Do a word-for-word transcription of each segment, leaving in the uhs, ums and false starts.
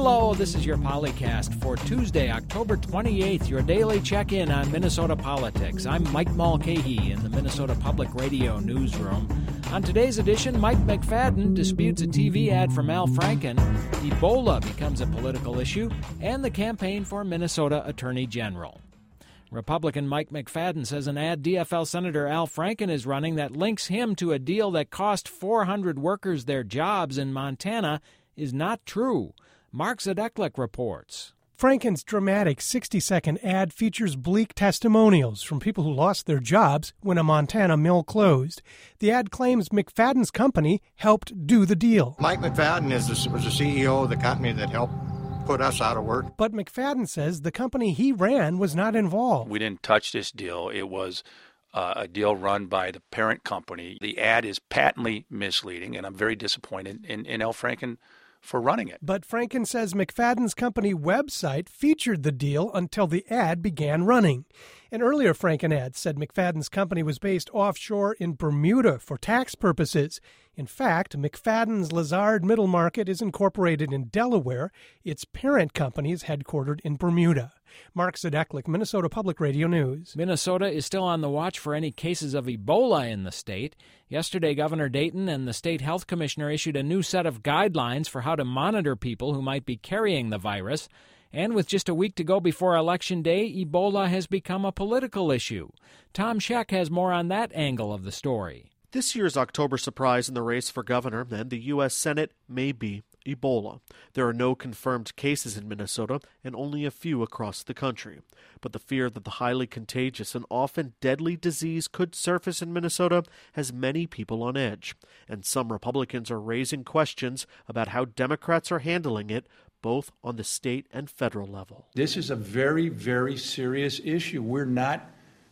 Hello, this is your Polycast for Tuesday, October twenty-eighth, your daily check-in on Minnesota politics. I'm Mike Mulcahy in the Minnesota Public Radio newsroom. On today's edition, Mike McFadden disputes a T V ad from Al Franken, Ebola becomes a political issue, and the campaign for Minnesota Attorney General. Republican Mike McFadden says an ad D F L Senator Al Franken is running that links him to a deal that cost four hundred workers their jobs in Montana is not true. Mark Zadeklik reports. Franken's dramatic sixty-second ad features bleak testimonials from people who lost their jobs when a Montana mill closed. The ad claims McFadden's company helped do the deal. Mike McFadden is the, was the C E O of the company that helped put us out of work. But McFadden says the company he ran was not involved. We didn't touch this deal. It was uh, a deal run by the parent company. The ad is patently misleading, and I'm very disappointed in, in Al Franken for running it. But Franken says McFadden's company website featured the deal until the ad began running. An earlier Franken ad said McFadden's company was based offshore in Bermuda for tax purposes. In fact, McFadden's Lazard Middle Market is incorporated in Delaware. Its parent company is headquartered in Bermuda. Mark Zadeklik, Minnesota Public Radio News. Minnesota is still on the watch for any cases of Ebola in the state. Yesterday, Governor Dayton and the state health commissioner issued a new set of guidelines for how to monitor people who might be carrying the virus. And with just a week to go before Election Day, Ebola has become a political issue. Tom Scheck has more on that angle of the story. This year's October surprise in the race for governor and the U S Senate may be Ebola. There are no confirmed cases in Minnesota and only a few across the country. But the fear that the highly contagious and often deadly disease could surface in Minnesota has many people on edge. And some Republicans are raising questions about how Democrats are handling it, both on the state and federal level. This is a very, very serious issue. We're not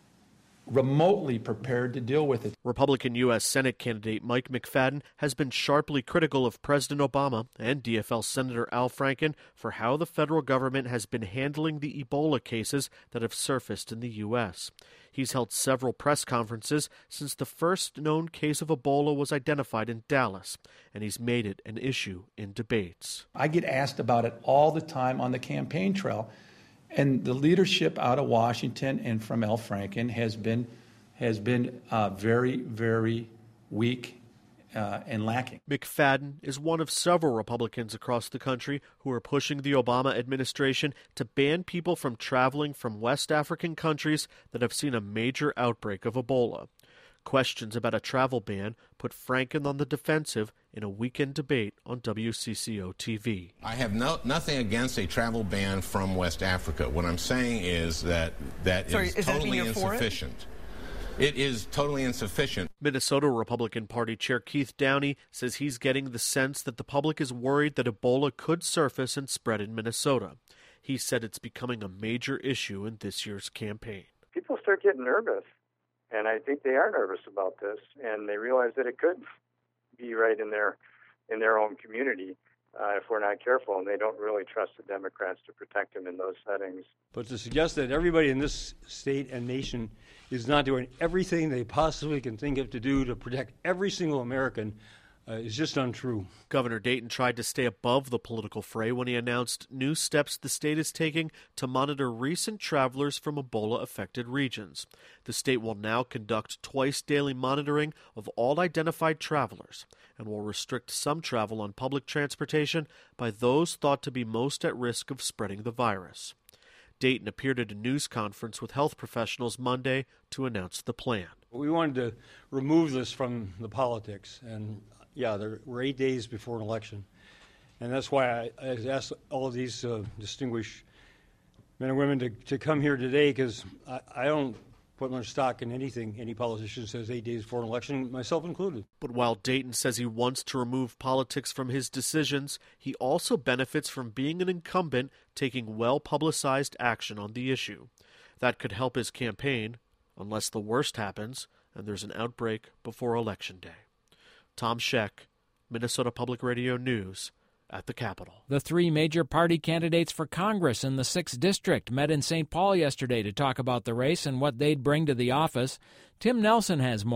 remotely prepared to deal with it. Republican U S Senate candidate Mike McFadden has been sharply critical of President Obama and D F L Senator Al Franken for how the federal government has been handling the Ebola cases that have surfaced in the U S. He's held several press conferences since the first known case of Ebola was identified in Dallas, and he's made it an issue in debates. I get asked about it all the time on the campaign trail. And the leadership out of Washington and from Al Franken has been has been uh, very, very weak uh, and lacking. McFadden is one of several Republicans across the country who are pushing the Obama administration to ban people from traveling from West African countries that have seen a major outbreak of Ebola. Questions about a travel ban put Franken on the defensive in a weekend debate on W C C O T V. I have no, nothing against a travel ban from West Africa. What I'm saying is that that Sorry, is, is totally that insufficient. It? it is totally insufficient. Minnesota Republican Party Chair Keith Downey says he's getting the sense that the public is worried that Ebola could surface and spread in Minnesota. He said it's becoming a major issue in this year's campaign. People start getting nervous. And I think they are nervous about this, and they realize that it could be right in their in their own community uh, if we're not careful, and they don't really trust the Democrats to protect them in those settings. But to suggest that everybody in this state and nation is not doing everything they possibly can think of to do to protect every single American uh, is just untrue. Governor Dayton tried to stay above the political fray when he announced new steps the state is taking to monitor recent travelers from Ebola-affected regions. The state will now conduct twice-daily monitoring of all identified travelers and will restrict some travel on public transportation by those thought to be most at risk of spreading the virus. Dayton appeared at a news conference with health professionals Monday to announce the plan. We wanted to remove this from the politics, and yeah, there were eight days before an election, and that's why I, I asked all of these uh, distinguished men and women to, to come here today, because I, I don't put much stock in anything any politician says eight days before an election, myself included. But while Dayton says he wants to remove politics from his decisions, he also benefits from being an incumbent taking well-publicized action on the issue. That could help his campaign, unless the worst happens and there's an outbreak before Election Day. Tom Scheck, Minnesota Public Radio News, at the Capitol. The three major party candidates for Congress in the sixth District met in Saint Paul yesterday to talk about the race and what they'd bring to the office. Tim Nelson has more.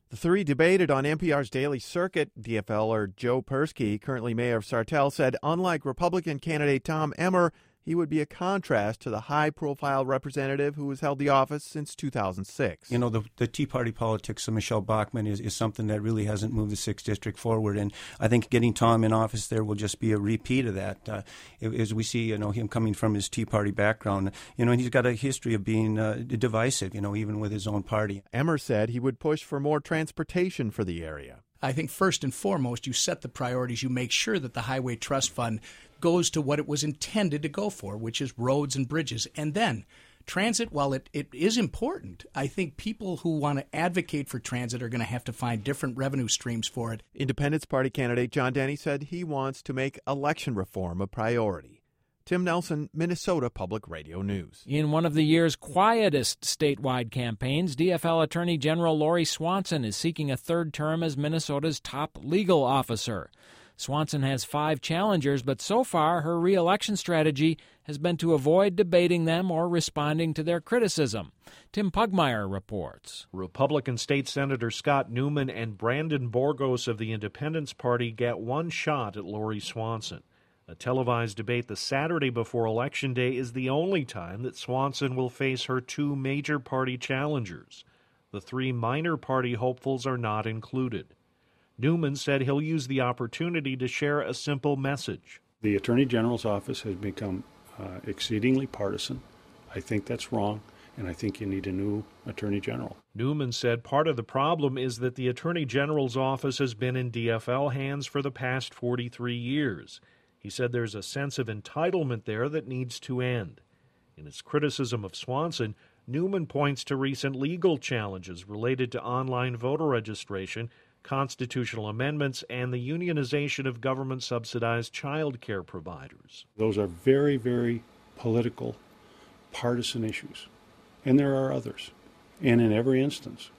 The three debated on N P R's Daily Circuit. D F L-er Joe Persky, currently mayor of Sartell, said unlike Republican candidate Tom Emmer, he would be a contrast to the high-profile representative who has held the office since two thousand six. You know, the, the Tea Party politics of Michelle Bachmann is, is something that really hasn't moved the sixth District forward, and I think getting Tom in office there will just be a repeat of that. Uh, as we see, you know, him coming from his Tea Party background, you know, and he's got a history of being uh, divisive, you know, even with his own party. Emmer said he would push for more transportation for the area. I think first and foremost, you set the priorities. You make sure that the Highway Trust Fund goes to what it was intended to go for, which is roads and bridges. And then transit, while it, it is important, I think people who want to advocate for transit are going to have to find different revenue streams for it. Independence Party candidate John Denny said he wants to make election reform a priority. Tim Nelson, Minnesota Public Radio News. In one of the year's quietest statewide campaigns, D F L Attorney General Lori Swanson is seeking a third term as Minnesota's top legal officer. Swanson has five challengers, but so far her re-election strategy has been to avoid debating them or responding to their criticism. Tim Pugmire reports. Republican State Senator Scott Newman and Brandon Borgos of the Independence Party get one shot at Lori Swanson. A televised debate the Saturday before Election Day is the only time that Swanson will face her two major party challengers. The three minor party hopefuls are not included. Newman said he'll use the opportunity to share a simple message. The Attorney General's office has become uh, exceedingly partisan. I think that's wrong, and I think you need a new Attorney General. Newman said part of the problem is that the Attorney General's office has been in D F L hands for the past forty-three years. He said there's a sense of entitlement there that needs to end. In his criticism of Swanson, Newman points to recent legal challenges related to online voter registration, constitutional amendments, and the unionization of government-subsidized child care providers. Those are very, very political, partisan issues, and there are others. And in every instance,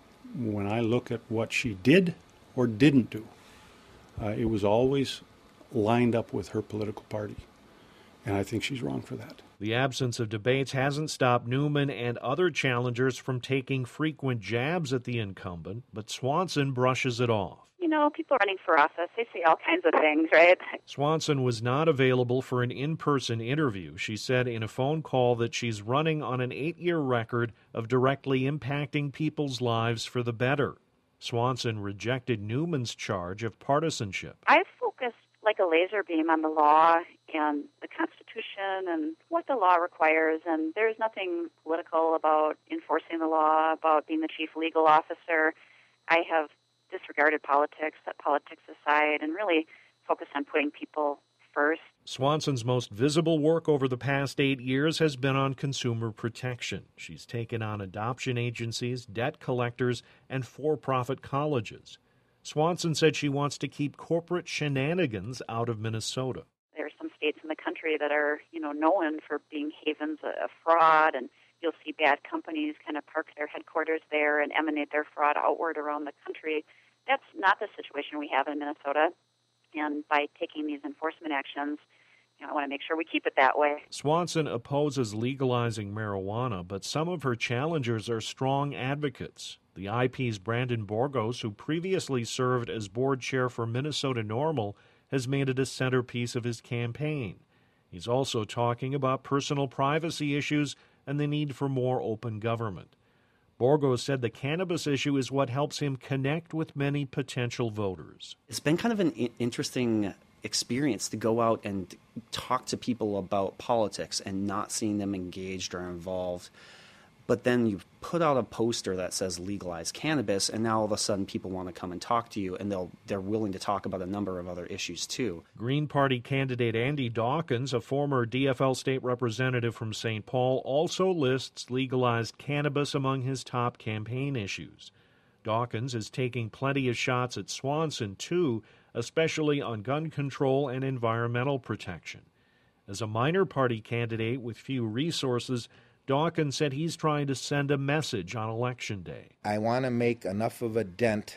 when I look at what she did or didn't do, uh, it was always lined up with her political party, and I think she's wrong for that. The absence of debates hasn't stopped Newman and other challengers from taking frequent jabs at the incumbent, but Swanson brushes it off. You know, people running for office, they say all kinds of things, right? Swanson was not available for an in-person interview. She said in a phone call that she's running on an eight-year record of directly impacting people's lives for the better. Swanson rejected Newman's charge of partisanship. I focused like a laser beam on the law and the Constitution and what the law requires, and there's nothing political about enforcing the law, about being the chief legal officer. I have disregarded politics, set politics aside, and really focused on putting people first. Swanson's most visible work over the past eight years has been on consumer protection. She's taken on adoption agencies, debt collectors, and for-profit colleges. Swanson said she wants to keep corporate shenanigans out of Minnesota. There are some states in the country that are, you know, known for being havens of fraud, and you'll see bad companies kind of park their headquarters there and emanate their fraud outward around the country. That's not the situation we have in Minnesota, and by taking these enforcement actions, you know, I want to make sure we keep it that way. Swanson opposes legalizing marijuana, but some of her challengers are strong advocates. The I P's Brandon Borgos, who previously served as board chair for Minnesota NORML, has made it a centerpiece of his campaign. He's also talking about personal privacy issues and the need for more open government. Borgos said the cannabis issue is what helps him connect with many potential voters. It's been kind of an interesting experience to go out and talk to people about politics and not seeing them engaged or involved. But then you put out a poster that says legalize cannabis, and now all of a sudden people want to come and talk to you, and they'll, they're willing to talk about a number of other issues too. Green Party candidate Andy Dawkins, a former D F L state representative from Saint Paul, also lists legalized cannabis among his top campaign issues. Dawkins is taking plenty of shots at Swanson too, especially on gun control and environmental protection. As a minor party candidate with few resources, Dawkins said he's trying to send a message on Election Day. I want to make enough of a dent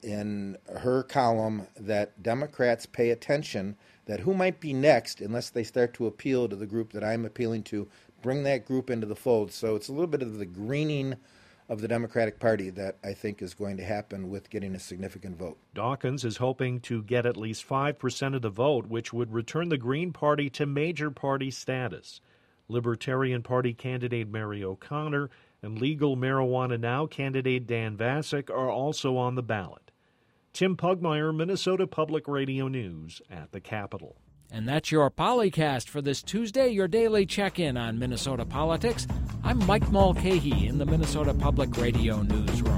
in her column that Democrats pay attention, that who might be next, unless they start to appeal to the group that I'm appealing to, bring that group into the fold. So it's a little bit of the greening of the Democratic Party that I think is going to happen with getting a significant vote. Dawkins is hoping to get at least five percent of the vote, which would return the Green Party to major party status. Libertarian Party candidate Mary O'Connor and Legal Marijuana Now candidate Dan Vasek are also on the ballot. Tim Pugmire, Minnesota Public Radio News at the Capitol. And that's your Polycast for this Tuesday, your daily check-in on Minnesota politics. I'm Mike Mulcahy in the Minnesota Public Radio Newsroom.